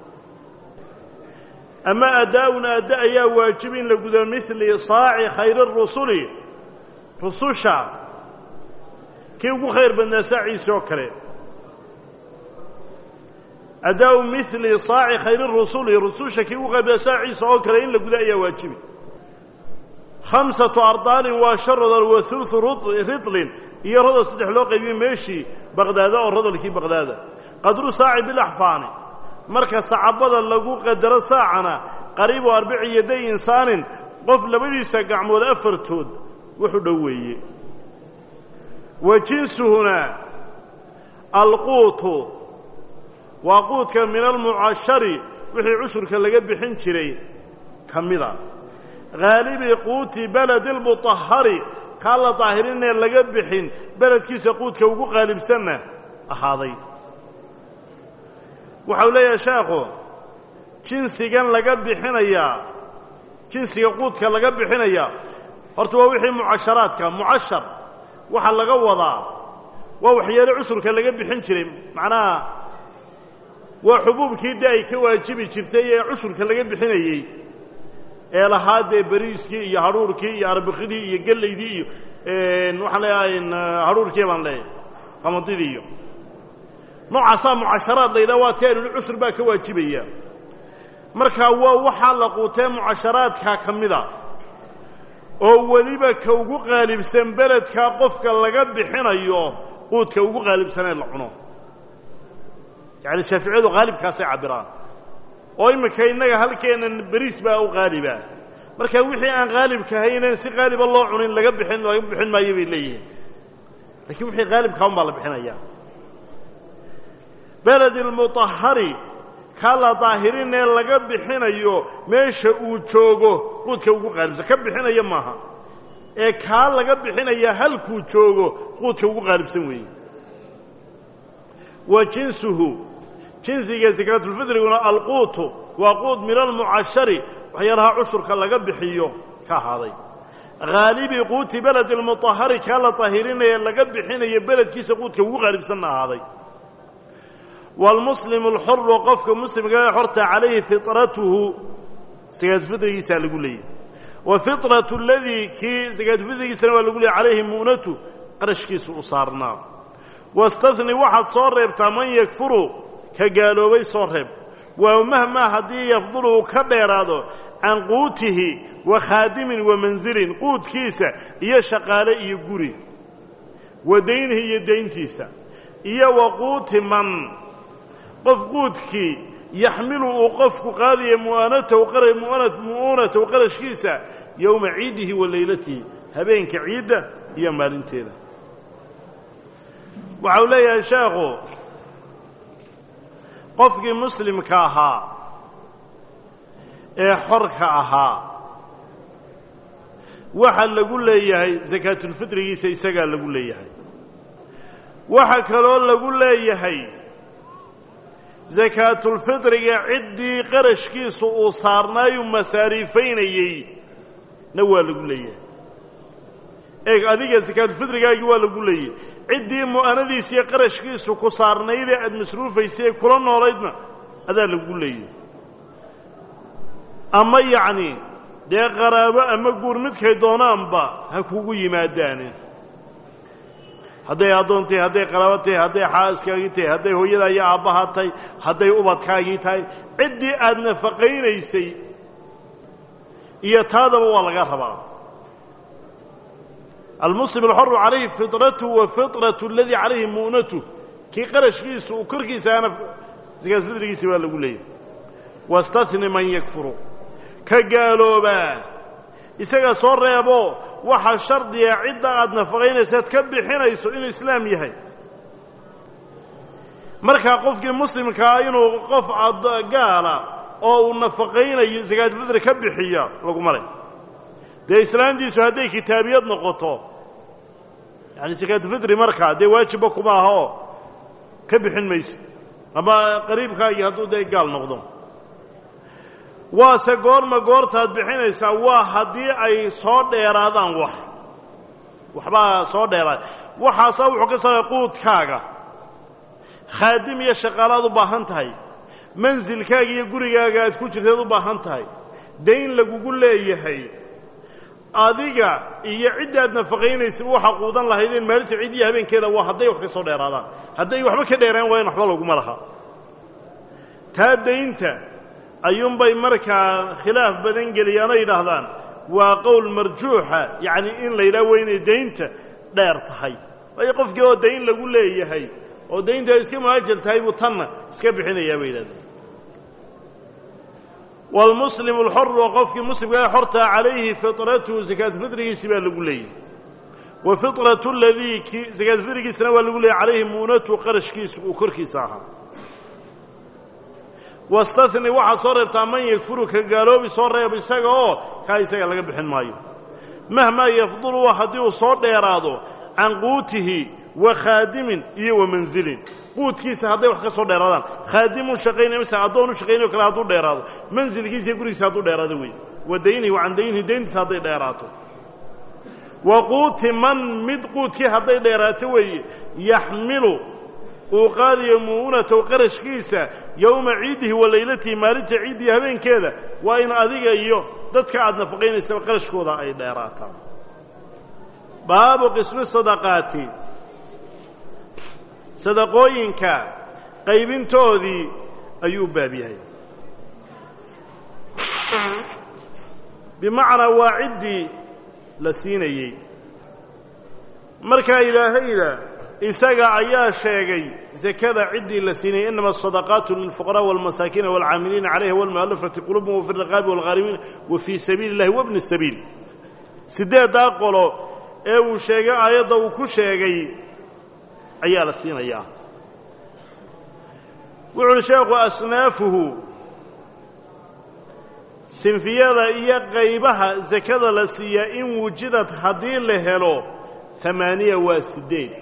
S1: ama adaa'una adda ayaa waajib in la gudo mili saaci khayri rusuli rususha kii ugu khayr badnaa saaciisa oo kale أداء مثل صاع خير الرسول رسوشك وغدا ساعي سأكر إن لقد أي واجب خمسة أرطال وشر وثلث رطل يرضى صدح لوقي بمشي بغداد ورضى لكي بغداد قدر ساعي بالأحفان مركز صعبة اللقو قدر ساعنا قريب أربع يدي إنسان قفل بدي سقع مذافر تود وحدوي وجنس هنا القوت وقوتك من المعشر وحي عشرك لقد بحن شري كمذا غالب قوت بلد المطهر قال طاهرين لقد بحن بلد كيس قوتك وقو غالب سنة أحاضي وحولي يا شاخو جنسي كان لقد بحن اياه جنسي قوتك لقد بحن اياه هرتوا وحي معشراتك معشر وحا لقوضا ووحي عشرك لقد بحن شري معناه وحبوبكii day ka waajibi jirtay ee cushurka laga bixinayay ee lahaadee bariiskii iyo haruurkii iyo arbaqidii iyo galeydii iyo een waxa leeyahay haruurkii baan leeyahay qamadidii iyo noocaasa mucasharaad leeyda waa teenu cushur baa ka waajibaya marka waa waxa la quutay mucasharaadka kamida oo waliba ka ugu qaalibsan beledka qofka laga bixinayo quudka ugu qaalibsan ee la cuno يعني الشافعي غالب كاسي عبران oo imika inaga halkeenan bariis baa u qaaliba marka wixii aan qaalib ka haynin si qaalib loo cunin laga bixin laga bixin maayo bay leeyihiin laakiin wixii qaalib ka baa la bixinaya balad al-mutahhari kala daahirin ee laga bixinayo meesha uu joogo quudka ugu qaalibsan ka bixinaya maaha ee ka laga bixinaya halkuu joogo quudka ugu qaalibsan weeye وجنسه جنسك زكاة الفطر القوت وقود من المعشر وحيرها عشر كاللقى بحيو كهذا غالب قوت بلد المطهر كالا طاهرين يلقى بحين يبلد كيس قوت كو غالب سنة هذا والمسلم الحر وقفك مسلم قال حرت عليه فطرته زكاة الفطر يسأل يقول لي وفطرة الذي كي زكاة الفطر يسأل يقول لي عليه مؤنته قرش كيس أصارنا واستثني واحد صارب تمن يكفروا كقالوا بي صارب ومهما هدي يفضله كبيراده عن قوته وخادم ومنزل قوت كيسة إيا شقالة إيا قري ودينه إيا دين كيسة إيا وقوت من قف قوتك يحمل وقفك قاضي مؤانته وقرى مؤانة مؤونة وقرش كيسة يوم عيده والليلته هبينك عيدة هي مالنتين وحولي يا شيخو قفك مسلم كاها ee xorka ahaa waxa lagu leeyahay zakaatulfitrigiisa isagaa lagu leeyahay waxa kaloo lagu leeyahay zakaatulfitriga ciddii qarashkiisu uu saarnaayu masaariifaynayey na waa lagu leeyahay eeg adiga zakaatulfitrigaagii waa lagu leeyahay ciddii mu'anadiisa iyo qarashkiisu ku saarnaydee aada masruufaysay ee kula noolaydna adaa lagu leeyahay ama yacni dee qaraabo ama guur midkay doonaanba ha kugu yimaadaane hadday addoon tahay hadday qaraabo tahay hadday xaaskaagii tahay hadday hooyadaa iyo aabbahaa tahay hadday ubadkaagii tahay ciddii aada nafaqaynaysay iyo taadaba waa laga rabaa almuslim alxoru calayhi fitratuhu wa fitratu aladii calayhi mu'natuh kii qarashkiisu uu korkiisa ana zakaatulfitrigiisi waa lagu leeyahay wastahni man yakfuru ka gaaloobaa isaga soo reebo waxaa shardiya cidda aada nafaqaynaysaad ka bixinayso inuu islaam yahay markaa qofkii muslimkaa inuu qof gaala oo uu nafaqaynayo zakaatulfitri ka bixiya laguma leh dee islaamtiisu hadday kitaabiyad noqoto yani zakaatulfitri markaa dee waajibba kuma aha oo ka bixin mayso ama qariibkaagii hadduu dee gaal noqdo waase goorma goortaad bixinaysaa waa haddii ay soo dheeraadaan wax waxbaa soo dheeraada waxaasaa wuxuu ka saabay quudkaaga khaadim iyo shaqaalaad u baahan tahay mansilkaaga iyo gurigaaga aad ku jirteed u baahan tahay dayn lagugu leeyahay adiga iyo cidda aad nafaqaynaysa waxa quudan lahaydeen maalinta cid iyo habeenkeeda waa hadday wax ka soo dheeraadaan hadday waxba ka dheeraan waayeen waxba laguma laha taa daynta ayuunbay markaa khilaaf badan geliyaan oo yidhaahdaan waa qowl marjuuxa yacni in la yidhaha waa inay daynta dheer tahay waayo qofkii oo dayn lagu leeyahay oo daynta iska muhaajir tahay buu tanna iska bixinayaa bay yidhahdeen waalmuslimu alxoru oo qofkii muslimkaa xortaa calayhi fitratuhu zakaatulfitrigiisi baa lagu leeyahay wa fitratu aladii ki zakaatulfitrigiisana waa lagu leeyahay calayhi mu'natuhu qarashkiisu uu korkiisa ahaa wastahni waxaad soo reebtaa man yakfuru ka gaaloobi soo reeb isaga oo kaa isaga laga bixin maayo mahmaa yafdulu haddii uu soo dheeraado can quutihi wa khaadimin iyo wa manzilin quudkiisa hadday wax ka soo dheeraadaan khaadimun shaqaynaya mise addoon u shaqaynayo kale hadduu dheeraado mansilkiisa iyo gurigiisa hadduu dheeraado wey wa daynihi wa can daynihi dayntiisa hadday dheeraato wa quuti man mid quudkii hadday dheeraato weeye yaxmilu uu qaadayo mu'unatow qarashkiisa yowma ciidihi wa laylatihi maalinta ciiddiiyo habeenkeeda waa in adiga iyo dadka aada nafaqaynaysaba qarashkooda ay dheeraataan baabu qismi sadaqaati sadaqooyinka qaybintoodii ayuu u baab yahay bimacnaa waa ciddii la siinayey markaa ilaahayda isaga ayaa sheegay zakada ciddii la siinayay inama asadaqaatu lilfuqaraء wاlmasaakiina wاlcaamiliina calayha wاlmu'alafati quluubhum wafi الriqaabi wاlghaarimiin wa fii sabiili اllahi wabni الsabiil sideeddaa qolo ee uu sheegay aayadda uu ku sheegay ayaa la siinayaa wuxu uhi sheekhu asnaafuhu sinfiyada iyo qaybaha zakada la siiyaa in wujidad haddii la helo amaaniya waa sideed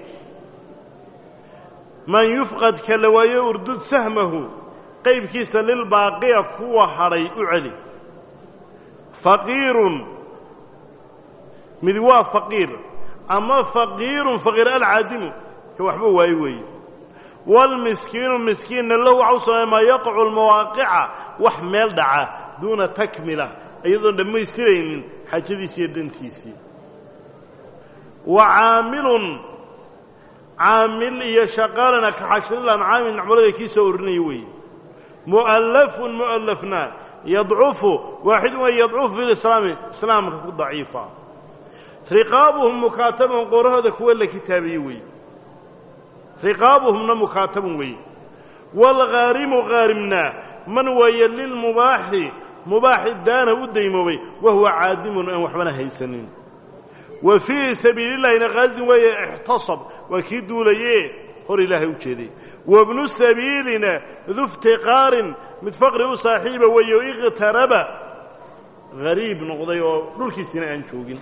S1: man yufqad ka la waayo urdud sahmahu qaybkiisa lilbaaqiya kuwa hadhay u celi faqiirun mid waa faqiir ama faqiirun faqiir alcaadimu ka waxba waayo weeye waalmiskiinu miskiinna lahu waxa u sameeya maa yaqacu lmawaaqica wax meel dhaca duuna takmila iyadoon dhammaystiraynin xaajadiisi iyo dantiisii wa caamilun caamil iyo shaqaalana ka xashrilan caamil nacmalada kii soo orinayo weeye mu'allafun mu'allafna yadcufu waaxidun waa yadcufu fi lislaami islaamka ku daciifa riqaabuhum mukaatabun qorahooda kuwa la kitaabiye weeye riqaabuhumna mukaatabun weeye waalghaarimu khaarimna man waaye lilmubaaxi mubaaxi daana u daymoobay wahuwa caadimun aan waxbana haysanin wa fii sabiili illahina qaazin weeye ixtasab waa kii duulaye hor ilaahay u jeeday وابن سبيلنا ذو افتقار mid faqri u saaxiiba weeyo iqtaraba gariib noqday oo dhulkiisina aan joogin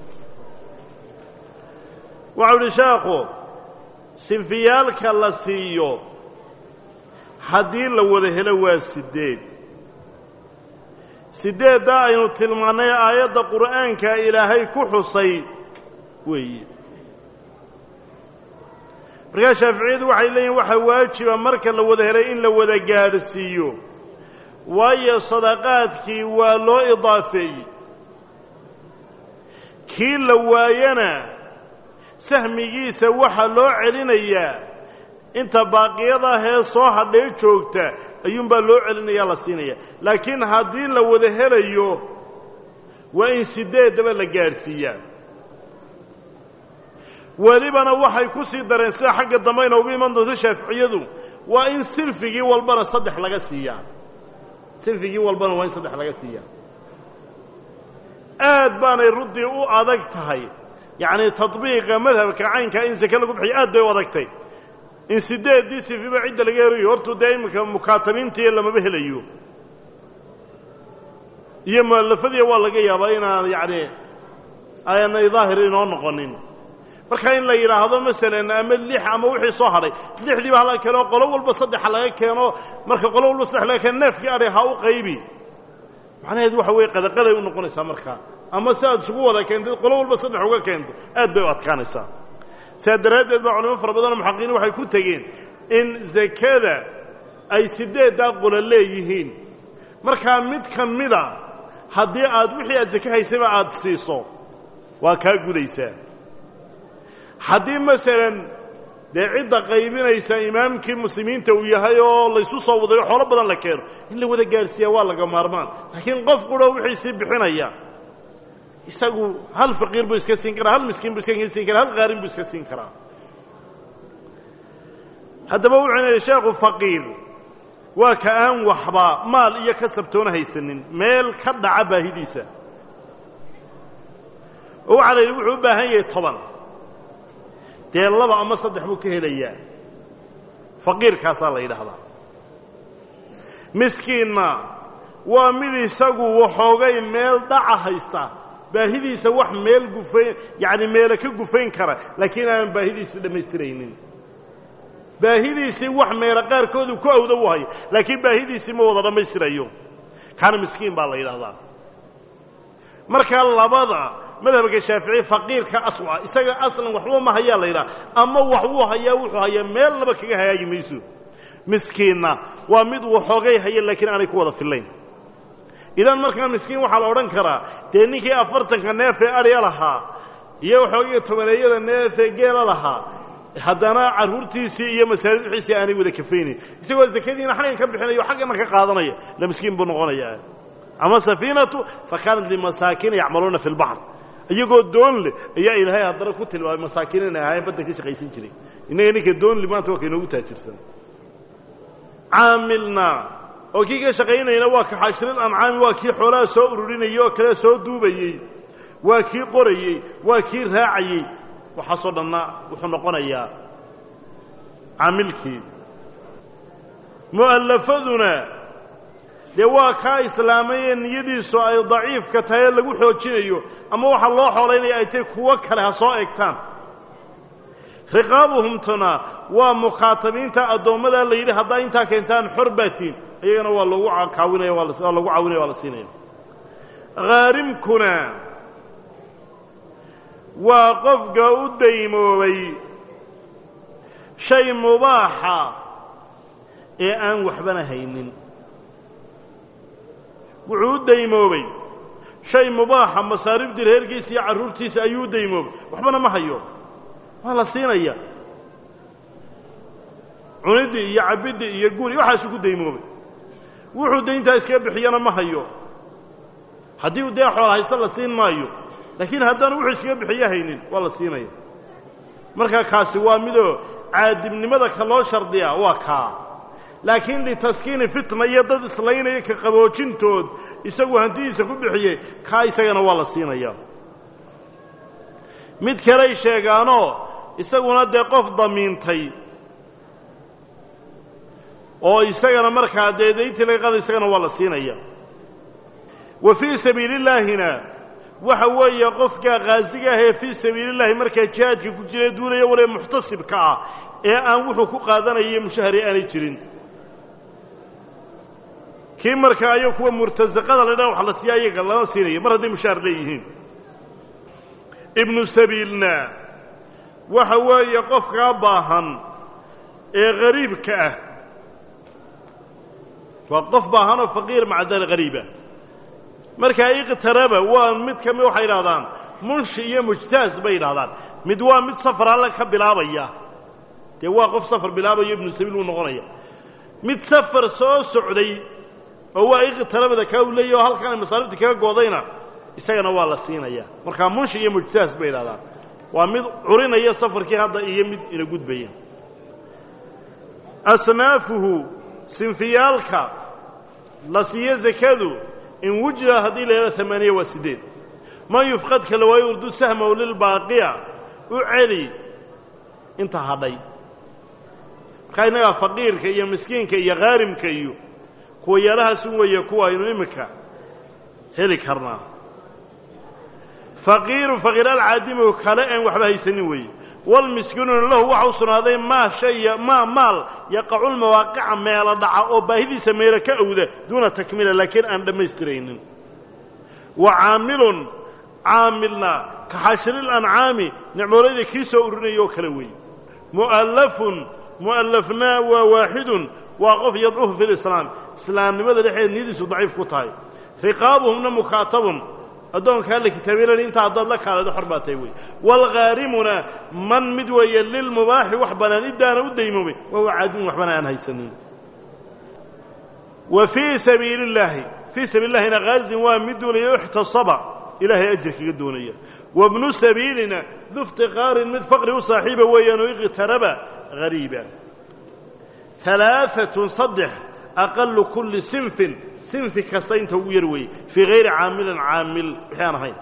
S1: waxa uu sheekhu sinfiyaalka la siiyo haddii la wada helo waa sideed sideedda aynu tilmaanay aayadda qur'aanka ilaahay ku xusay weeye markaa shaaficiyadu waxay leeyihin waxaa waajiba marka la wada helay in la wada gaadhsiiyo waayo sadaqaadkii waa loo idaafeeyey kii la waayana sahmigiisa waxaa loo celinayaa inta baaqiyadahee soo hadhee joogta ayuunbaa loo celinayaa la siinaya laakiin haddii la wada helayo waa in sideeddaba la gaadhsiiyaa welibana waxay ku sii dareen sida xagga dambe inoogu iman doonto shaaficiyadu waa in silfigii walbana saddex laga siiyaa silfigii walbana waa in saddex laga siiyaa aad baanay ruddii u adag tahay yacni tadbiiqa madhabka caynka in sake lagu bixiyo aad bay u adagtay in sideeddii sifiba cidda laga helayo hortuu dee iminka mukaatabiintiiyo lamaba helayo iyo mu'allafadiya waa laga yaabaa inaan yacni aanay daahir inoo noqonin marka in la yidhaahdo masalan ama lix ama wixii soo hadhay lixdiiba hala keeno qolo walba saddexa laga keeno marka qolo walba saddex laga keeno neefkii adhay ha u qaybi macnaheedu waxa weeye qadaqaday u noqonaysaa markaa ama si aad isugu wada keentid qolo walba saddex uga keento aad bay u adkaanaysaa sidaa daraaddeed baa culimo fara badanoo muxaqiqiin waxay ku tegeen in zakada ay sideeddaa qolo leeyihiin markaa mid ka mida haddii aad wixii aad zake haysayba aad siiso waa kaa gudaysaa haddii masalan dee cidda qaybinaysa imaamkii muslimiinta uu yahay oo laysu soo wadayo xoolo badan la keeno in la wada gaadhsiiyaa waa laga maarmaan laakiin qof quro wixiisii bixinaya isagu hal faqiir buu iska siin karaa hal miskiin buu iska siin karaa hal qaarin buu iska siin karaa haddaba wuxuu yidhi sheekhu faqiir waa ka aan waxba maal iyo kasabtoona haysanin meel ka dhaca baahidiisa oo waxaa la yidhi wuxuu u baahan yahay toban dee laba ama saddex buu ka helayaa faqiirkaasaa la yidhaahdaa miskiinna waa mid isagu waxoogay meel dhaca haysta baahidiisa wax meel gufayn yacni meelo ka gufayn kara laakiin aan baahidiisi dhammaystiraynin baahidiisii wax meelo qaarkoodu ku awda u hayo laakiin baahidiisii ma wada dhammaystirayo kaana miskiin baa la yidhaahdaa markaa labada madhabka shaafici faqiirka aswa isaga aslan waxba ma hayaa la yidhaha ama wax wuu hayaa wuxuu hayaa meel laba kaga hagaagi mayso miskiinna waa mid waxoogay haya laakiin aanay ku wada fillayn idan markaa miskiin waxaa la odhan karaa dee ninkii afartanka neefee adhya lahaa iyo waxoogay tobaneeyada neefee geela lahaa haddana carruurtiisii iyo masaarixiisii aanay wada kafaynayn isagoo zakadiina xaggan ka bixinayo xaggana ka qaadanaya la miskiin buu noqonayaa ama safiinatu fa kaanat limasaakiina yacmaluuna fi lbaxr iyagoo doon leh ayaa ilaahay haddana ku tilmaamay masaakiin inay ahaayeen badda ka shaqaysan jiray innaga ninka doonli maanta waa kainoogu taajirsan caamilna oo kii ka shaqaynayna waa ka xaashiril ancaami waa kii xoolaha soo ururinayey oo kale soo duubayey waa kii qorayey waa kii raacayey waxaasoo dhanna wuxuu noqonayaa caamilkii mu'allafaduna dee waa kaa islaamayee niyadiisu ay daciifka tahay ee lagu xoojinayo ama waxaa loo xoolaynaya ay tay kuwo kale ha soo egtaan riqaabuhumtuna waa mukaatabiinta addoommadaa la yidhi haddaa intaa keentaan xor baatiin iyagana waa lagu caawinaya waa lagu caawinaya waa la siinaya khaarimkuna waa qofka u daymoobay shay mubaaxa ee aan waxbana haynin wuxuu u daymoobay shay mubaaxa masaarifdii reerkiisa iyo carruurtiisa ayuu u daymoobay waxbana ma hayo waa la siinaya cuniddii iyo cabiddii iyo guri waxaasu ku daymoobay wuxuu dayntaa iskaga bixiyana ma hayo haddii uu dee xoola haysta la siin maayo laakiin haddaanu wuxuu iskaga bixiyo haynin waa la siinaya markaa kaasi waa midoo caadibnimada ka loo shardiyaa waa kaa laakiin litaskiini fitna iyo dad islaynaya ka qaboojintood isagu hantidiisa ku bixiyey kaa isagana waa la siinaya mid kaley sheegaanoo isaguna dee qof damiintay oo isagana markaa dee dayntii laga qaada isagana waa la siinaya wa fii sabiilillaahina waxa weeye qofka qaasiga ah ee fii sabiilillahi markaa jihaadka ku jira duulaya wala muxtasibka ah ee aan wuxuu ku qaadanayay mushahari aanay jirin kii markaa ayo kuwa murtasaqada la dhaw wax la siiyaa iyaga lama siinayo mar hadday mushahar leeyihiin ibnu sabiilna waxa weeye qofka baahan ee qariibka ah waa qof baahan oo faqiir macdal qariiba marka iqtaraba waa mid kamid waxa yiraahdaan munshi iyo mujtaaz bay yiraahdaan mid waa mid safar alla ka bilaabaya de waa qof safar bilaabaya ibnu sabiil uu noqonaya mid safar soo socday oo waa iqtarabada ka uu leeyahay halkan masaarifta kaga goodayna isagana waa la siinaya marka munshi iyo mujtaaz bay yiraahdaan waa mid curinaya safarkii hadda iyo mid ina gudbaya asnaafuhu sinfiyalka la siiyo zakadu in wujida hadii la yiraahdo ثمانية وستين ma yufqad kala way urdu sahma lil baaqiya u celi inta haday qaynaga faqiirka iyo miskiinka iyo qaarimka iyo kuwa yaraha sun weeye kuwa aynu imika heli karnaa faqiir faqiir al aadimu kala aan waxba haysanin weeye wal miskiinu lahu waxa sunaaday ma shay ma maal yaqacu al mawaaqi'a meela dhaca oo baahidiisa meela ka awda duna takmila laakiin aan dhameystiraynin wa aamilun aamilna ka hashril an'aami nicmoolayda kiiso urinayo kala weeye muallafun muallafna wa waahidun wa qof yad'uhu fil islam islaamnimada dhexeed nidiisu daciif ku tahay riqaabuhumna mukatabun adoon kale kitaabiyada inta hadda la kala xorbaatay way wal gharimuna man mid way lil mubah wax banaan idaana u deymay waa caadin wax banaan haysanin wa fi sabilillahi fi sabilillahi nagazin wa midul yuhtasaba ilahi ajrkiga doonaya wa ibn sabilina duftiqar mid faqri u saaxiiba weeyaan iqtaraba غريبا ثلاثة صدح أقل كل صنف صنف كسين تويروي في غير عامل عامل حيانهين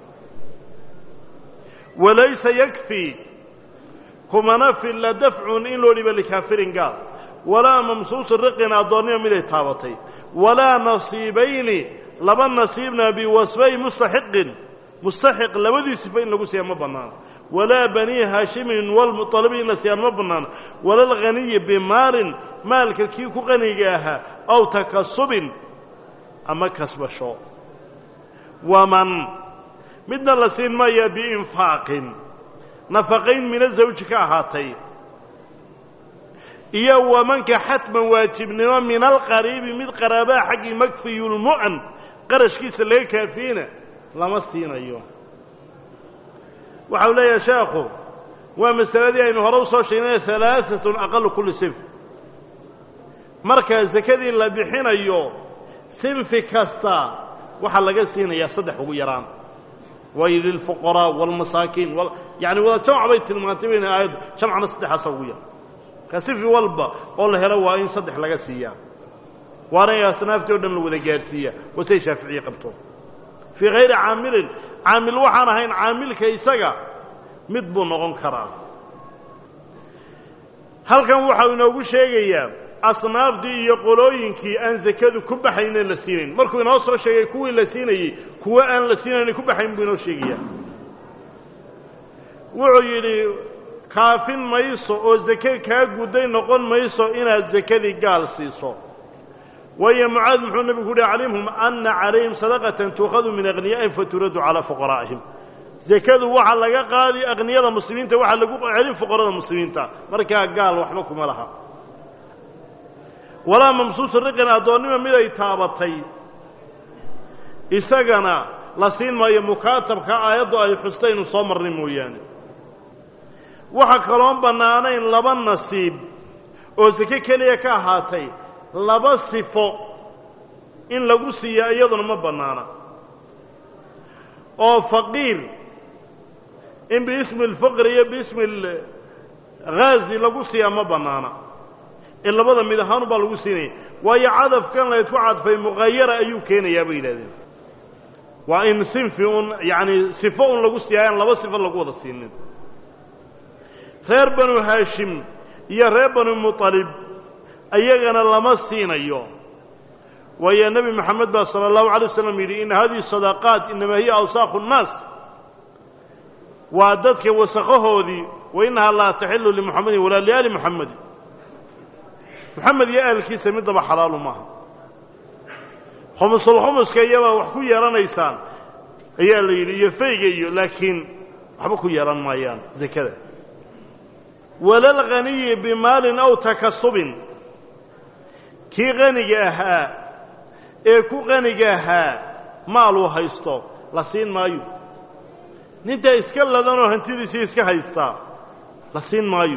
S1: وليس يكفي كما نفي لا دفع إلا لبالكافر قال ولا ممسوس الرقنا الضانية من التابطي ولا نصيبين لبن نصيبنا بوصفي مستحق مستحق لودي سفين لقوسيا مبنان ولا بني هاشم والمطالبين نسيان مبنان ولا الغني بمال مالك كيكو غنيجاها أو تكسب أما كسب شو ومن مدنا لسين ما يبي إنفاق نفقين من الزوج كهاتين إيا ومنك حتما واجبنا من القريب من قرابة حق مكفي المؤن قرش كيس اللي كافينا لمستين أيوه وحول يا شيخو ومسألة إنه روصوا شيئين ثلاثة أقل كل سنف مركز زكاة اللي بحين أيوه سنف كستا وحلقة سينا يصدح ويران ويل الفقراء والمساكين وال... يعني ولا جمع بيت المعتبين أيضا جمع نصدح سويا كسنف والبا قول له روا إن صدح لقى سيا وانا يا سنافتي ودن لو ذا جارسيا وسي شافعي قبطه في غير عامل عامل وحنا هين عامل كيسغا mid buu noqon karaa halkan waxa uu noogu sheegayaa asnaafdii iyo qolooyinkii aan zakadu ku baxayneen la siinin markuu inoo soo sheegay kuwii la siinayay kuwa aan la siinayn ku baxayn buu inoo sheegayaa wuxuu yidhi kaafin mayso oo zakad kaa guday noqon mayso inaad zakadii gaal siiso وهي معاذ محمد النبي يقول عليهم أن عليهم صدقة تؤخذ من أغنيائهم فترد على فقرائهم زكاة وحا لغا قادي أغنياء المسلمين وحا لغا عليهم فقراء المسلمين مركا قال وحمكم لها ولا ممسوس الرقنا أدونيما ماذا يتابطي إساقنا لسين ما يمكاتب كآيات أي حسين وصامر رمويان وحا كلام بنانين لبن نصيب وزكاة كليا كهاتي laba sifo in lagu siiyo iyaduna ma banaana oo faqiir in bismi al-faqr iyo bismi al-ghazi lagu siiyo ma banaana in labada mid ahaan baa lagu siinay waayo cadafkan la isku cadfay muqayyara ayuu keenayaa bay yiraahdeen waa in sinfi un yaani sifo un lagu siiyaan laba sifo lagu wada siinin reer banu hashim iyo reer banu mutalib أيغنا لما سينيو ويا نبي محمد صلى الله عليه وسلم يقول إن هذه الصدقات إنما هي أوساخ الناس وعدتك وسخه ذي وإنها لا تحل لمحمد ولا لآل محمد محمد يا أهل كيس مدب حلال معه خمس الخمس كيما وحكو يران إيسان هي اللي يفيق لكن حبكو يران مايان زي كذا ولا الغني بمال أو تكسب كي غنيها إيه كو غنيها مالو هايستو لسين مايو نبدأ إسكال لذانو هنتيدي سي إسكا هايستا لسين مايو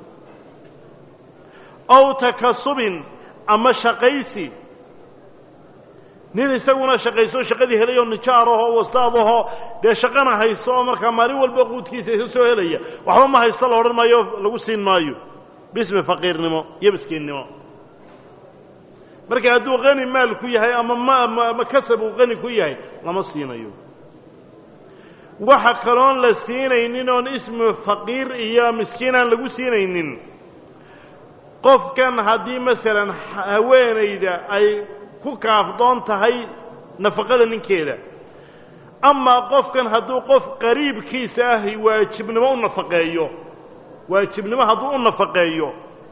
S1: أو تكسب أما شقيسي نين يسوون شقيسو شقدي هليو نجاره واستاذه ده شقنا هايستو مركا مالي والبقود كيسي يسو هليا وحما ما هايستا لورن مايو لغو سين مايو باسم فقير نمو يبسكين نمو marka haduu qani maal ku yahay ama ma ma kasab uu qani ku yahay lama siinayo waxa kaloon la siinaynin oo ismu faqir iyo miskiin aan lagu siinaynin qofkan hadii midalan haweenayda ay ku kaafdoon tahay nafaqada ninkeeda ama qofkan haduu qof qariibkiisa ah waajibnimo u nafaqeeyo waajibnimo haduu u nafaqeeyo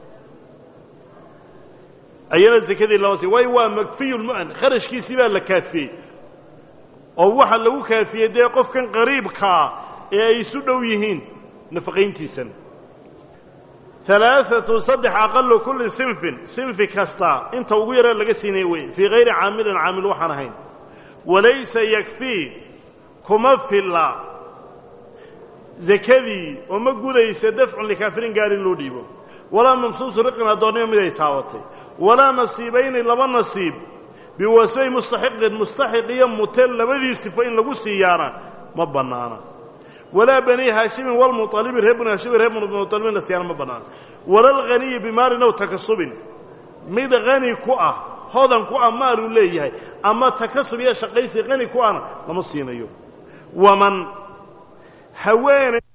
S1: أينا الزكاة الله سي واي وا مكفي المؤن خرج كي سيبا لكافي أو واحد لو كافي ده قف كان قريب كا يسودوا يهين نفقين تيسن ثلاثة صدح أقل كل صنف صنف كستا أنت وغير لقى سينوي في غير عامل عامل وحنهين وليس يكفي كما في الله زكاة وما قول يسدفع لكافرين قارين لو ديبو ولا ممسوس رقنا دونيو مدى تاوتي ولا نصيبين لما نصيب بوسي مستحق مستحق يمتل لبذي صفين لقو سيارة ما بنانا ولا بني هاشم والمطالب رهب هاشم رهب المطالب السيارة ما بنانا ولا الغني بمال أو تكسب ميد غني كوأ هذا كوأ مال ليه أما تكسب يا شقيسي غني كوأ لما صينا يوم ومن هوان